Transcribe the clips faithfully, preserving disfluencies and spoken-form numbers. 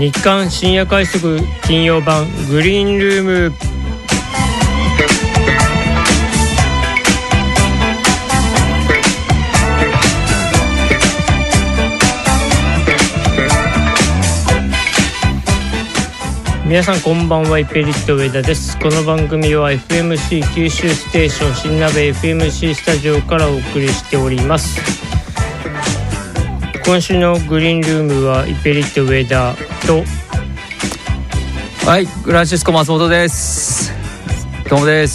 日刊深夜快速金曜版グリーンルーム。皆さんこんばんは、イペリット上田です。この番組は エフエムシー 九州ステーション新鍋 エフエムシー スタジオからお送りしております。今週のグリーンルームはイペリット上田と、 はい、グランシスコ松本です。どうもです。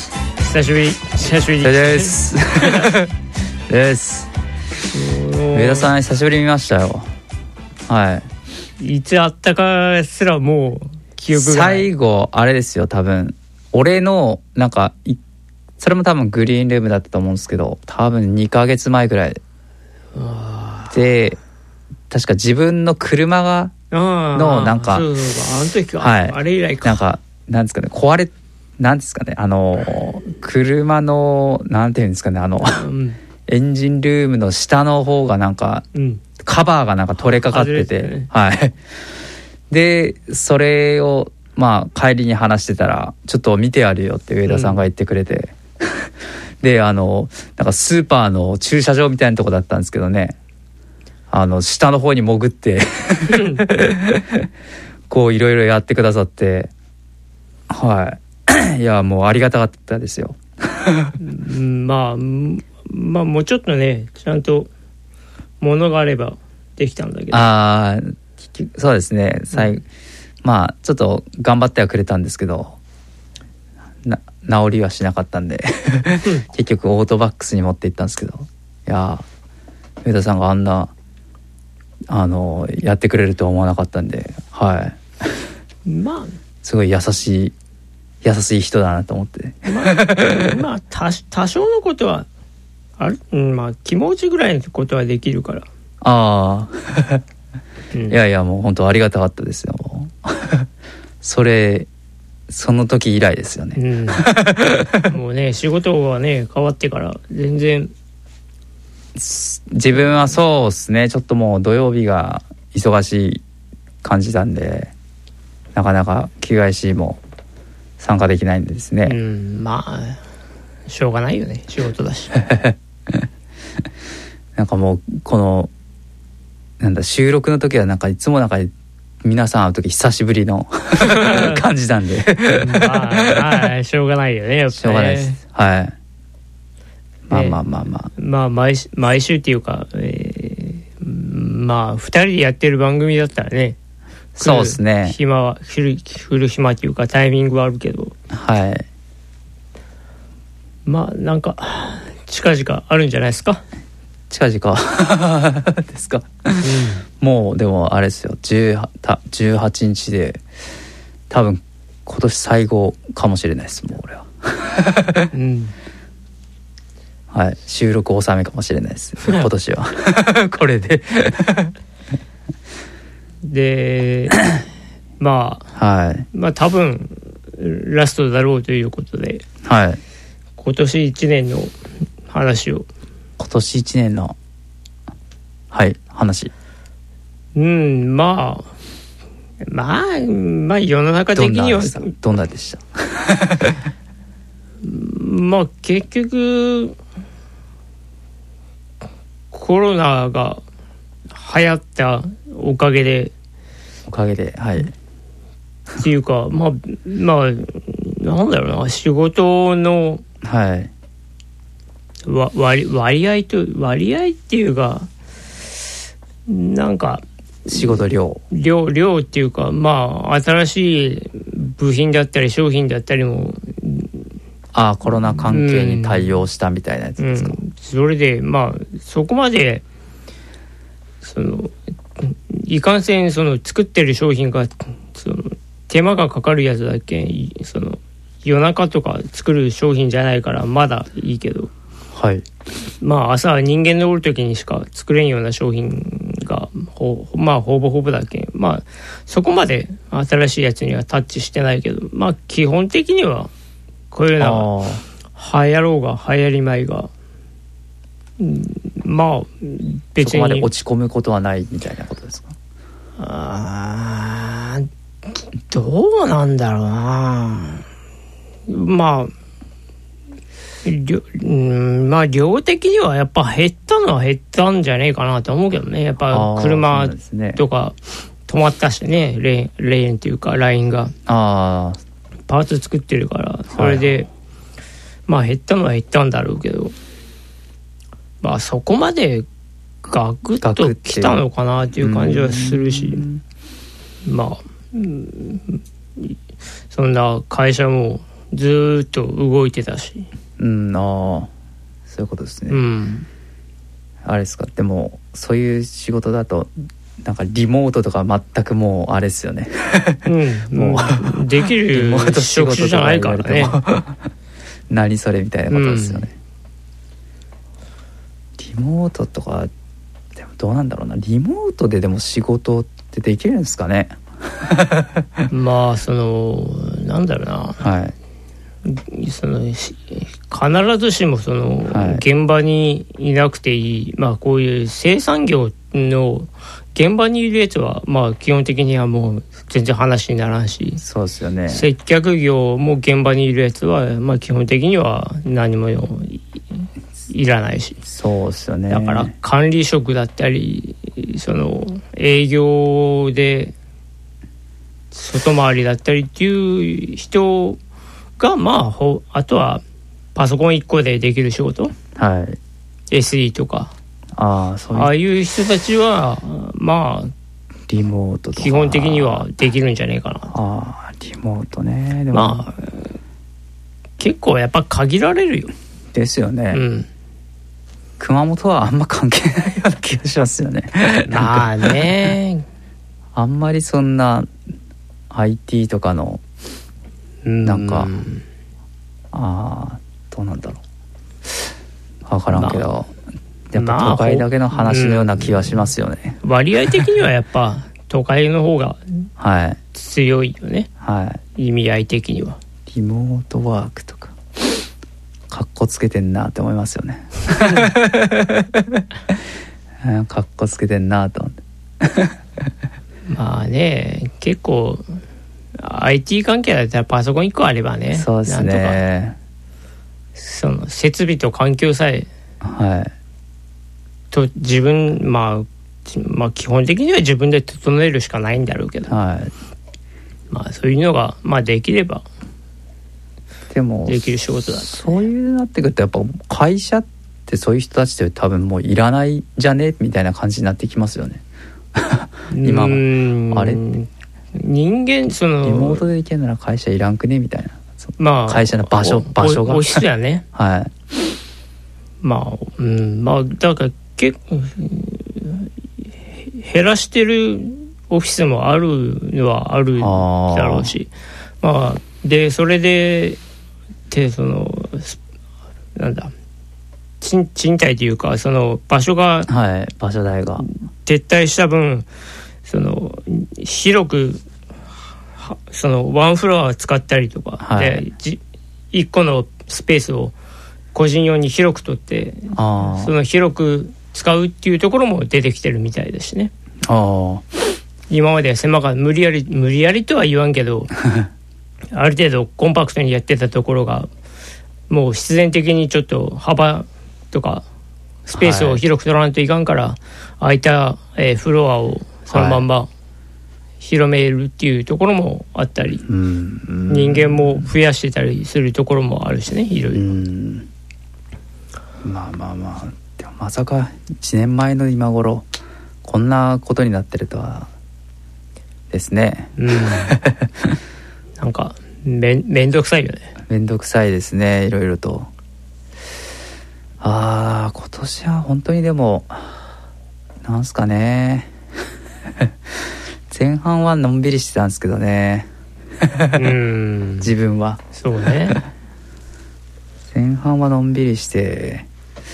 久しぶり久しぶりですです上田さん久しぶりに見ましたよ。はい、 いつあったかすらもう記憶がない。 最後あれですよ、多分俺のなんかそれも多分グリーンルームだったと思うんですけど、多分にかげつまえぐらいで、確か自分の車がのなんか、 そうそう、あの時は、 はい、 あれ以来か、 なんかなんですかね、壊れなんですかね、あの車のなんていうんですかね、あの、うん、エンジンルームの下の方がなんか、うん、カバーがなんか取れかかってて、ね、はい。でそれをまあ帰りに話してたら、ちょっと見てやるよって上田さんが言ってくれて、うん、であのなんかスーパーの駐車場みたいなとこだったんですけどね、あの下の方に潜ってこういろいろやってくださって、はいいやもうありがたかったですよまあまあもうちょっとね、ちゃんとものがあればできたんだけど、 ああそうですね、最、うん、まあちょっと頑張ってはくれたんですけど、な治りはしなかったんで結局オートバックスに持って行ったんですけど、いや上田さんがあんなあのやってくれるとは思わなかったんで、はいまあすごい優しい優しい人だなと思ってまあ、まあ、多, 多少のことはある、うん、まあ気持ちぐらいのことはできるから、ああ、うん、いやいやもう本当ありがたかったですよそれその時以来ですよね、 うん、もうね仕事はね変わってから全然自分はそうですね、ちょっともう土曜日が忙しい感じなんで、なかなか着替えしも参加できないんでですね、 うん、まあしょうがないよね、仕事だしなんかもうこのなんだ収録の時はなんかいつもなんか皆さん会う時久しぶりの感じなんでまあ、まあ、しょうがないよね、やっぱりね、 しょうがないです、はい、まあまあまあまあ、 まあ 毎, 毎週っていうか、えー、まあふたりでやってる番組だったらね、 そうですね、 暇は来る来る暇っていうかタイミングはあるけど、 はい、 まあなんか近々あるんじゃないですか。 近々ですか、うん、もうでもあれですよ、じゅうはちにちで多分今年最後かもしれないです、もう俺は、うんはい、収録納めかもしれないです今年はこれででまあ、はい、まあ多分ラストだろうということで、はい、今年いちねんの話を、 今年いちねんのはい話、 うんまあまあまあ世の中的にはどんなでしたまあ結局コロナが流行ったおかげでおかげではいっていうかまあまあなんだろうな、仕事のはいわ 割, 割合と割合っていうかなんか仕事量量量っていうか、まあ新しい部品だったり商品だったりも、 ああコロナ関係に対応したみたいなやつですか、 うんうん、それでまあそこまでそのいかんせんその作ってる商品がその手間がかかるやつだっけ、その夜中とか作る商品じゃないからまだいいけど、はい、まあ朝人間のおる時にしか作れんような商品がほまあほぼほぼだけ、まあそこまで新しいやつにはタッチしてないけど、まあ基本的にはこういうのは流行ろうが流行りまいが、うん、まあ別にそこまで落ち込むことはないみたいなことですか。 あどうなんだろうな。まあ量、うん、まあ量的にはやっぱ減ったのは減ったんじゃねえかなと思うけどね。やっぱ車とか止まったしね、レーン、レーンっていうかラインがあパーツ作ってるから、それで、はい、まあ減ったのは減ったんだろうけど、まあそこまでガクッときたのかなっていう感じはするし、まあ、うん、そんな会社もずっと動いてたし、 うん、ああそういうことですね、 うん、 あれですか。でもそういう仕事だとなんかリモートとか全くもうあれですよね、 うん、もうできる職種じゃないからね何それみたいなことですよね、うん、リモートとかでもどうなんだろうな。リモートででも仕事ってできるんですかねまあそのなんだろうな、 はいその必ずしもその、はい、現場にいなくていい、まあ、こういう生産業の現場にいるやつは、まあ、基本的にはもう全然話にならんし、 そうですよね。 接客業も現場にいるやつは、まあ、基本的には何も い, いらないし、 そうですよね。 だから管理職だったりその営業で外回りだったりっていう人が、まあ、ほあとはパソコンいっこでできる仕事、 はい、 エスイー とか、 ああ、そういう、 ああいう人たちはまあリモートとか基本的にはできるんじゃねえかな。 ああ、リモートね。 でもまあ結構やっぱ限られるよ。 ですよね、 うん、 熊本はあんま関係ないような気がしますよねまあねあんまりそんな アイティー とかのなんか、うん、ああどうなんだろう分からんけど、まあ、やっぱ都会だけの話のような気はしますよね、 うん、割合的にはやっぱ都会の方が強いよね、 はい、 意味合い的には。 リモートワークとかかっこつけてんなって思いますよねかっこつけてんなと思ってまあね結構アイティー 関係だったらパソコンいっこあればね、 そうですね、 なんとかその設備と環境さえ、 はい、 と自分、まあ、まあ基本的には自分で整えるしかないんだろうけど、 はい、 まあそういうのが、まあ、できればでもできる仕事だ、ね、 そういうなってくるとやっぱ会社ってそういう人たちって多分もういらないじゃねみたいな感じになってきますよね今もあれ人間そのリモートで行けんなら会社いらんくねみたいな、 まあ、 会社の場所場所がオフィスだねはいまあうんまあだから結構減らしてるオフィスもあるのはあるだろうし、まあでそれででそのなんだ賃賃貸というかその場所が、 はい、場所代が撤退した分その広くそのワンフロアを使ったりとか、はい、でじいっこのスペースを個人用に広く取ってその広く使うっていうところも出てきてるみたいですしね。 あ今までは狭か無理やり無理やりとは言わんけどある程度コンパクトにやってたところがもう必然的にちょっと幅とかスペースを広く取らないといかんから、はい、空いた、えー、フロアをそのまんま広めるっていうところもあったり、はい、人間も増やしてたりするところもあるしね、いろいろ。 うんまあまあまあでもまさかいちねんまえの今頃こんなことになってるとはですね、 うん、なんかめん、めんどくさいよね。 めんどくさいですね、いろいろと。ああ今年は本当にでもなんすかね前半はのんびりしてたんですけどねうん自分はそうね前半はのんびりして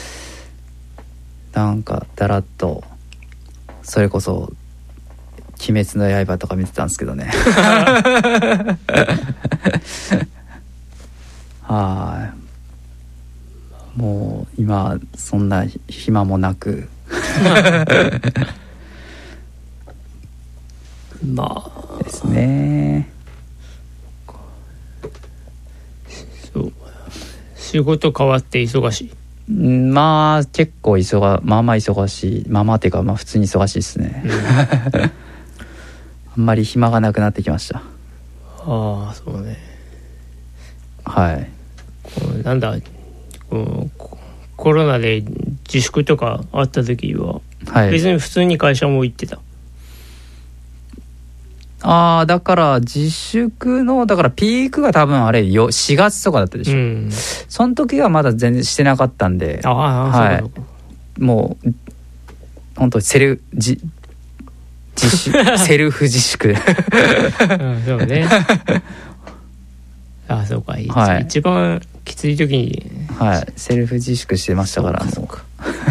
なんかだらっとそれこそ鬼滅の刃とか見てたんですけどねはいもう今そんな暇もなくまあですね。 そう仕事変わって忙しい。 まあ結構忙まあまあ忙しいまあまあっていうかまあ普通に忙しいですね、うん、あんまり暇がなくなってきました。 ああそうね。 はいこうなんだこうコロナで自粛とかあった時は、はい、別に普通に会社も行ってた。 ああだから自粛のだからピークが多分あれよしがつとかだったでしょ、うん、その時はまだ全然してなかったんで、 ああ、はい、そうかもう本当セル自自粛セルフ自粛、うん、 そうねああそうか、はい、一番きつい時に、 はい、セルフ自粛してましたからもう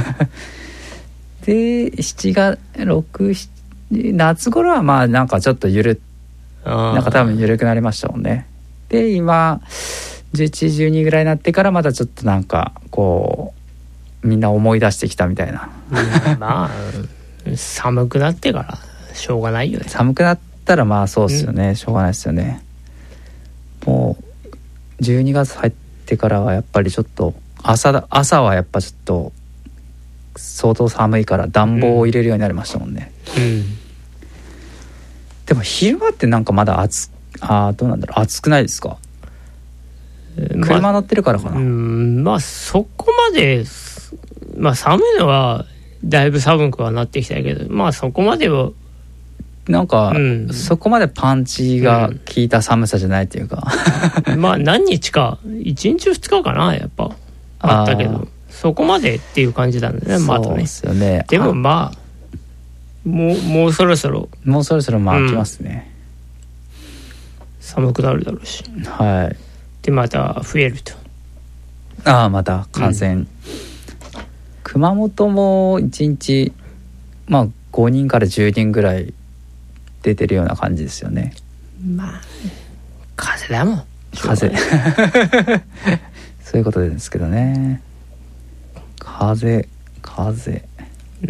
でしちがつろく、しち夏頃はまあなんかちょっとゆるなんか多分緩くなりましたもんね。で今じゅういち、じゅうにぐらいになってからまたちょっとなんかこうみんな思い出してきたみたいな、 うん、まあ寒くなってからしょうがないよね。 寒くなったらまあそうですよね、うん、しょうがないですよね。もうじゅうにがつ入ってからはやっぱりちょっと 朝, 朝はやっぱちょっと相当寒いから暖房を入れるようになりましたもんね、うんうん、でも昼間ってなんかまだ暑あどうなんだろう暑くないですか、車乗ってるからかな、 まあ、うんまあそこまで、まあ、寒いのはだいぶ寒くはなってきたけどまあそこまではなんか、うん、そこまでパンチが効いた寒さじゃないっていうか、 うん、まあ何日かいちにちふつかかなやっぱあったけどそこまでっていう感じなんだね。まあ、 そうですよね。 でもまあもうもうそろそろもうそろそろまあ来ますね、 うん、寒くなるだろうし、 はい。 でまた増えると。 ああまた感染、うん、熊本もいちにちまあごにんからじゅうにんぐらい出てるような感じですよね。 まあ風邪だもん風邪そういうことですけどね。風風、うん、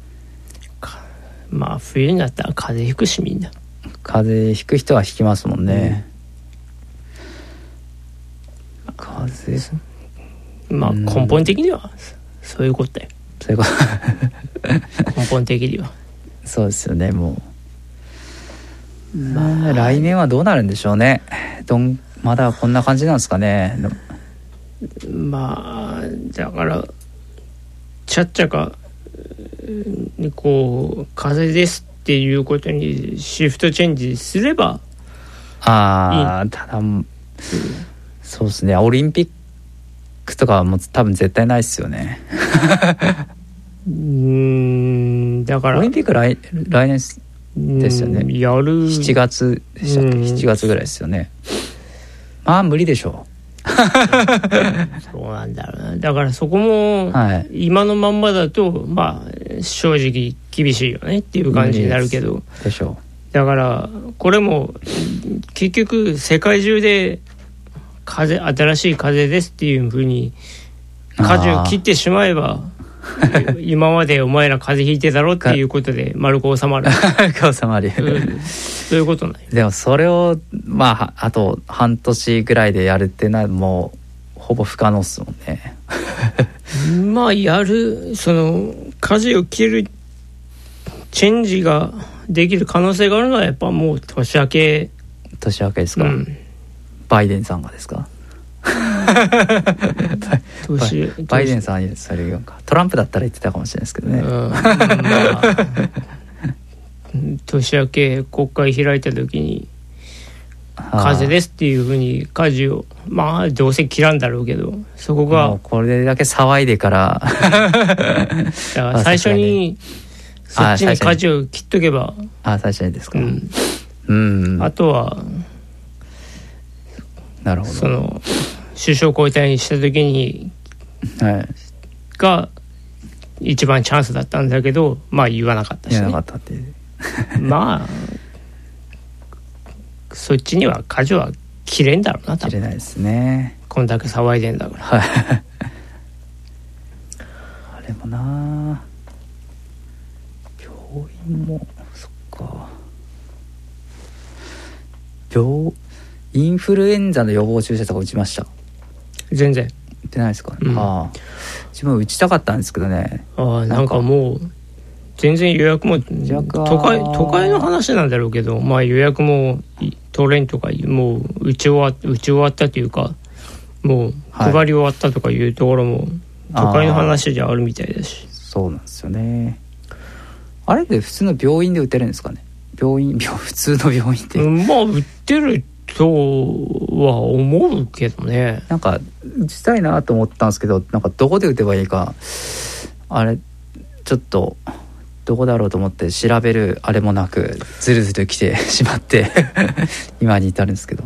まあ冬になったら風邪ひくしみんな風邪ひく人はひきますもんね、うん、風邪まあ根本的にはそういうことだよ。 そういうこと根本的にはそうですよね。もうまあ来年はどうなるんでしょうね。どんまだこんな感じなんですかね。 まあだからちゃっちゃかこう風邪ですっていうことにシフトチェンジすればああただ、うん、そうですね。オリンピックとかはもう多分絶対ないですよねうーんだからオリンピック 来, 来年ですよね。 やるしちがつでしたっけ。しちがつぐらいですよね。まあ無理でしょうそうなんだろうな。だからそこも今のまんまだとまあ正直厳しいよねっていう感じになるけどでしょう。だからこれも結局世界中で風新しい風ですっていう風に舵を切ってしまえば今までお前ら風邪ひいてたろっていうことで丸く収まる丸く収まる、うん、 そういうことない。 でもそれをまああと半年ぐらいでやるってのはもうほぼ不可能っすもんねまあやるその舵を切るチェンジができる可能性があるのはやっぱもう年明け年明けですか、うん、バイデンさんがですかバイデンさんにそれ言うか。トランプだったら言ってたかもしれないですけどね、うんまあ、 年明け国会開いた時に風ですっていうふうに舵をまあどうせ切らんだろうけどそこがもうこれだけ騒いでからだから最初にそっちに舵を切っとけばあ最初にですか、うんうん、あとはなるほどその首相交代にした時に、はい、が一番チャンスだったんだけどまあ言わなかったし、ね、 言わなかったってまあそっちには舵は切れんだろうな。 切れないですねこんだけ騒いでんだから、はい、 あれもな教員もそっか病インフルエンザの予防注射とか打ちました？ 全然打ってないですか、 うん、 ああ自分打ちたかったんですけどね。 ああなんかもう全然予約も都会都会の話なんだろうけど、まあ予約も取れんとかもう打ち終わ打ち終わったというかもう配り終わったとかいうところも都会の話じゃあるみたいだし。 そうなんですよね。あれで普通の病院で打てるんですかね？病院病普通の病院って、 うん、まあ打ってるとは思うけどね。 なんか打ちたいなと思ったんですけど、なんかどこで打てばいいかあれちょっとどこだろうと思って調べるあれもなくずるずる来てしまって今に至るんですけど。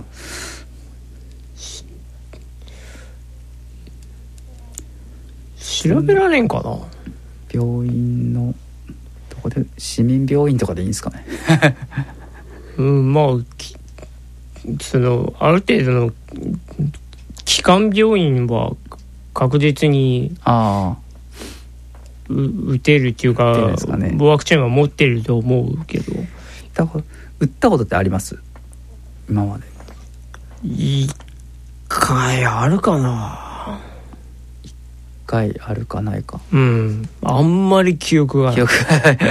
調べられんかな。 病院のどこで市民病院とかでいいんですかねうんまあそのある程度の基幹病院は確実にあ打てるっていうか、ね、ワクチンは持ってると思うけど。 打ったことってあります？今までいっかいあるかな。 いっかいあるかないか。 うんあんまり記憶がない。記憶がない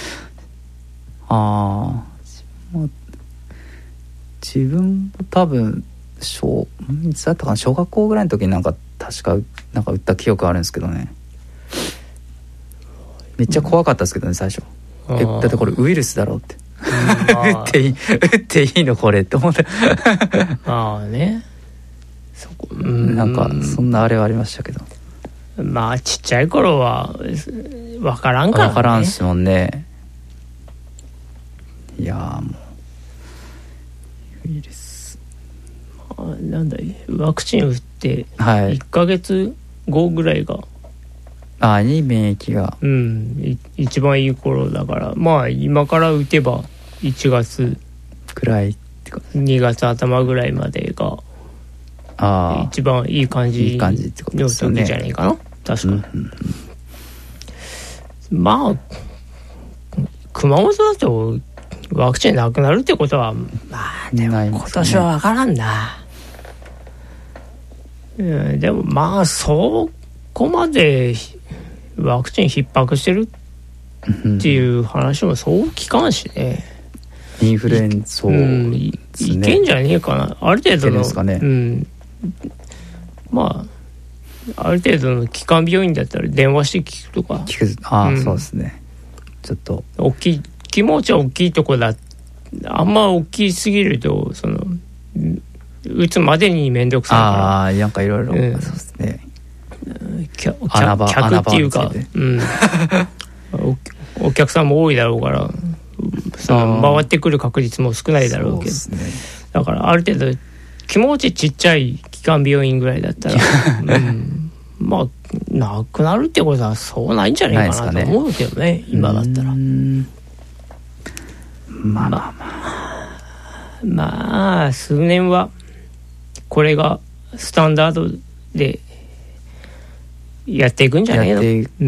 ああ自分も多分小いつだったかな、小学校ぐらいの時になんか確かなんか打った記憶あるんですけどね。めっちゃ怖かったですけどね最初。えだってこれウイルスだろうって、うんまあ、打っていい打っていいのこれって思ってああねそこ、 うん、なんかそんなあれはありましたけど、 まあちっちゃい頃は分からんからね。 分からんすもんね。いやもうウイルス、 まあ、なんだいワクチン打っていっかげつごぐらいが、はいああに免疫が、 うん、一番いい頃だからまあ今から打てばいちがつくらいってかにがつ頭ぐらいまでがあ一番いい感じの時じゃねえかな確か、うんうんうん、まあ熊本だとワクチンなくなるってことはまあでも今年は分からんな、うん、でもまあそこまでワクチン逼迫してるっていう話もそう聞かんしね。 インフルエンザ、うん、 い, いけんじゃねえかなある程度の、ねうん、まあある程度の基幹病院だったら電話して聞くとか聞くああ、うん、そうですね。ちょっと大きい気持ちは大きいとこだあんま大きすぎるとその打つまでに面倒くさいからああなんかいろいろそうですね客, 客っていうか、うん、お, お客さんも多いだろうからその回ってくる確率も少ないだろうけど、ね、だからある程度気持ちちっちゃい基幹病院ぐらいだったら、うん、まあなくなるってことはそうないんじゃないかなと思うけど ね, ね今だったらまあまあまあまあ数年はこれがスタンダードでやっていくんじゃないの、うん、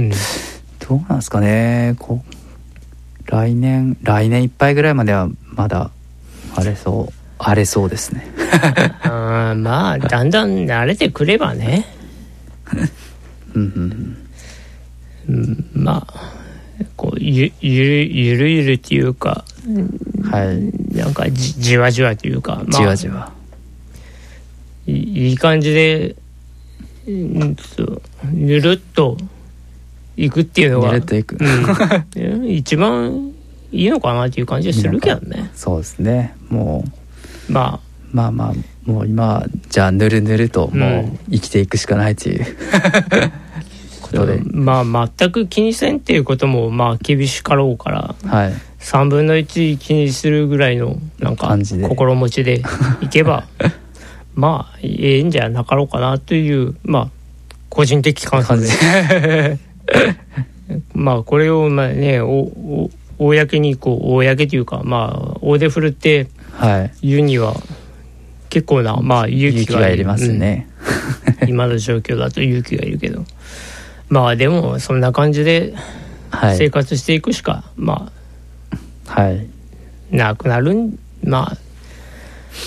どうなんですかね。こう来年来年いっぱいぐらいまではまだ荒れそう荒れそうですねあまあだんだん慣れてくればねうん、 うん、まあこうゆゆるゆるゆるっていうか、 はい、 なんか じ, じわじわというか、まあ、 じわじわい, いい感じでうんとぬるっといくっていうのがぬるっといく、 うん、一番いいのかなっていう感じはするけどね。 そうですね。もう、まあ、 まあまあもう今じゃあぬるぬるともう生きていくしかないという、うん、ことでまあ全く気にせんっていうこともまあ厳しかろうから、 はい、 さんぶんのいち気にするぐらいのなんか心持ちでいけばまあええんじゃなかろうかなというまあ個人的感想でまあこれをまあねおお公にこう公というかまあ大手振るって言うには結構なまあ勇気がいりますね、 うん、今の状況だと勇気がいるけどまあでもそんな感じで生活していくしか、はい、まあはいなくなるんまあ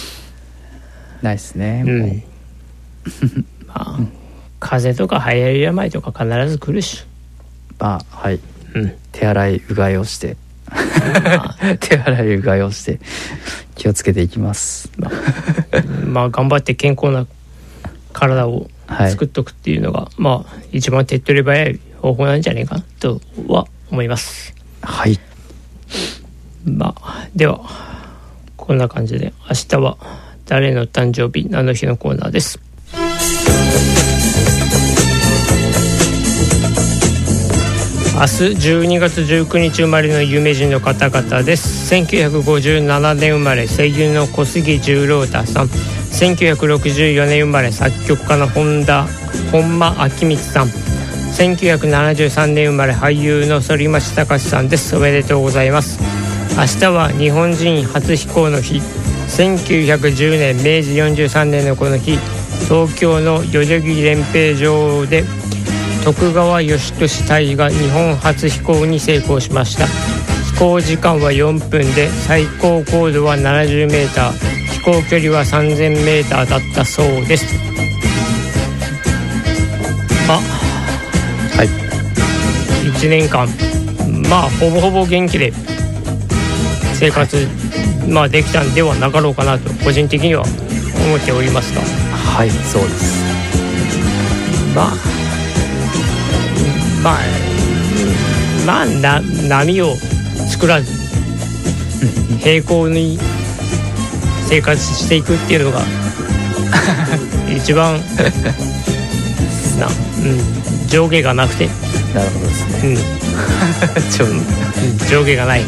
ないですね、 うん、まあ、うん、風邪とか流行り病とか必ず来るし、 まあはい、 うん、 手洗いうがいをして、まあ、手洗いうがいをして気をつけていきます。 まあ、まあ、頑張って健康な体を作っとくっていうのが、はい、まあ一番手っ取り早い方法なんじゃないかとは思います。 はい。 まあではこんな感じで、明日は誰の誕生日何の日のコーナーです。明日じゅうにがつじゅうくにち生まれの有名人の方々です。せんきゅうひゃくごじゅうななねん生まれ、声優の小杉十郎太さん。せんきゅうひゃくろくじゅうよねん生まれ、作曲家の本田本間明光さん。せんきゅうひゃくななじゅうさんねん生まれ、俳優の反町隆史さんです。おめでとうございます。明日は日本人初飛行の日。せんきゅうひゃくじゅうねんめいじよんじゅうさんねんのこの日、東京の代々木練兵場で徳川義俊隊が日本初飛行に成功しました。飛行時間はよんぷんで、最高高度はななじゅうメーター、飛行距離はさんぜんメーターだったそうです。あ、はい、いちねんかん、まあほぼほぼ元気で生活、はい、まあできたんではなかろうかなと個人的には思っておりますが、 はい、そうです。 まあまあ、まあ、な波を作らず平行に生活していくっていうのが一番な、うん、上下がなくて、 なるほどですね、 うん、上下がない、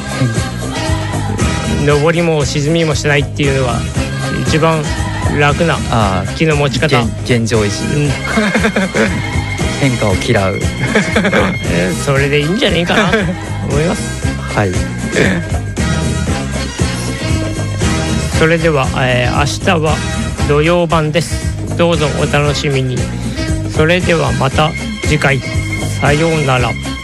上りも沈みもしないっていうのが一番楽な気の持ち方、 現状維持、うん変化を嫌うそれでいいんじゃないかなと思います。 はい。 それでは、えー、明日は土曜版です。どうぞお楽しみに。それではまた次回、さようなら。